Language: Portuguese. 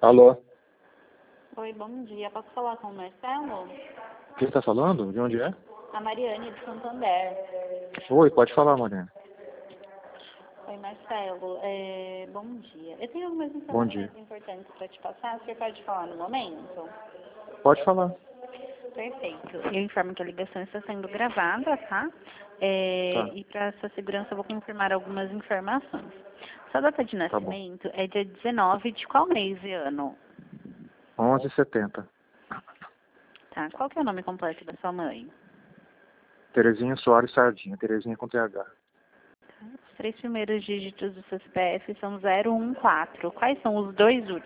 Alô? Oi, bom dia. Posso falar com o Marcelo? Quem está falando? De onde é? A Mariane de Santander. Oi, pode falar, Mariana. Oi, Marcelo. Bom dia. Eu tenho algumas Bom dia. informações importantes para te passar. Você pode falar no momento? Pode falar. Perfeito. Eu informo que a ligação está sendo gravada, tá? Tá, E para sua segurança eu vou confirmar algumas informações. Sua data de tá bom. nascimento é dia 19 de qual mês e ano? 11h70. Tá. Qual que é o nome completo da sua mãe? Terezinha Soares Sardinha. Terezinha com TH. Os três primeiros dígitos do seu CPF são 014. Quais são os dois últimos?